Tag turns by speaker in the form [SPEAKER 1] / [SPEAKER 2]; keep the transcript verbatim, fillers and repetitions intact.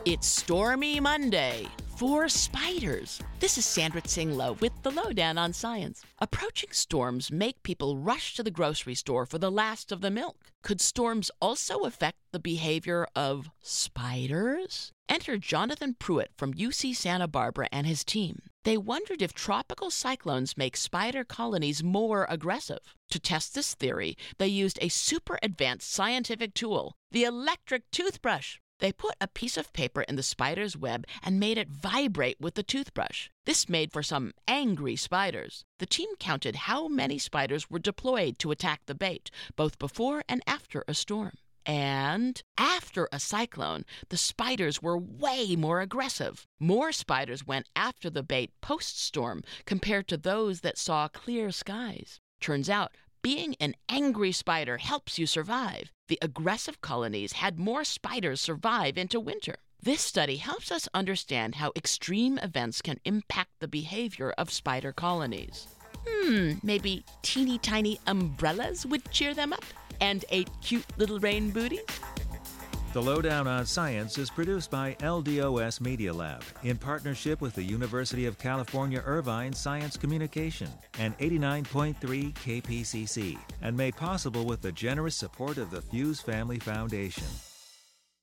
[SPEAKER 1] It's Stormy Monday for spiders. This is Sandra Tsing-Loh with the Lowdown on Science. Approaching storms make people rush to the grocery store for the last of the milk. Could storms also affect the behavior of spiders? Enter Jonathan Pruitt from U C Santa Barbara and his team. They wondered if tropical cyclones make spider colonies more aggressive. To test this theory, they used a super advanced scientific tool, the electric toothbrush. They put a piece of paper in the spider's web and made it vibrate with the toothbrush. This made for some angry spiders. The team counted how many spiders were deployed to attack the bait, both before and after a storm. And after a cyclone, the spiders were way more aggressive. More spiders went after the bait post-storm compared to those that saw clear skies. Turns out, being an angry spider helps you survive. The aggressive colonies had more spiders survive into winter. This study helps us understand how extreme events can impact the behavior of spider colonies. Hmm, maybe teeny tiny umbrellas would cheer them up? And eight cute little rain booties?
[SPEAKER 2] The Lowdown on Science is produced by L D O S Media Lab in partnership with the University of California Irvine Science Communication and eighty-nine point three K P C C, and made possible with the generous support of the Fuse Family Foundation.